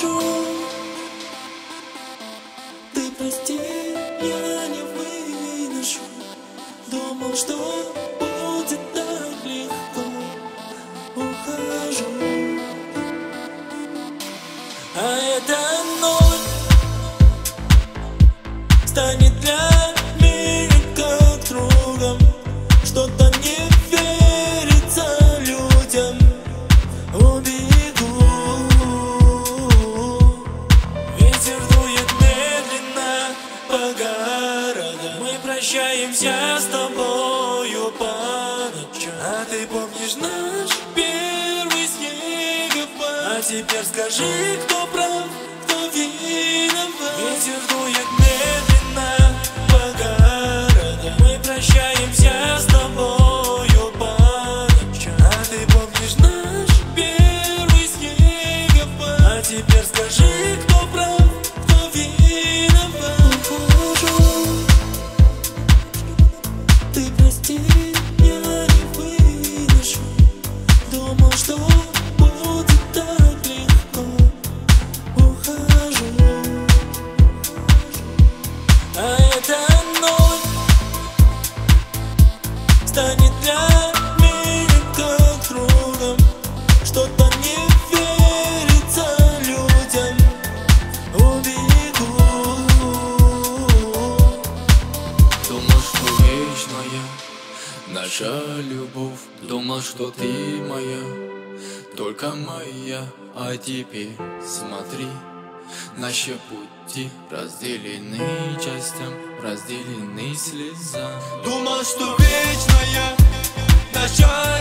ухожу. Ты прости, я не выношу. Думал, что будет так легко. Ухожу. А эта ночь станет для меня как другом. Что-то не верится людям. Убегу. Ветер дует медленно по городу. Мы прощаемся с тобою по ночам. А ты помнишь наш первый снегопад? А теперь скажи, кто прав, кто виноват. Ветер дует медленно по городу. Мы прощаемся с тобою по ночам. А ты помнишь наш первый снегопад? А теперь скажи, кто прав, кто виноват. Ухожу. Ты прости, я не выношу. Думал, что будет так легко. Ухожу. А эта ночь станет для меня как другом. Что-то не верится людям. Убегу. Думал, что вечная наша любовь. Думал, что ты моя, только моя. А теперь смотри, наши пути разделены частям, разделены слезам. Думал, что вечная наша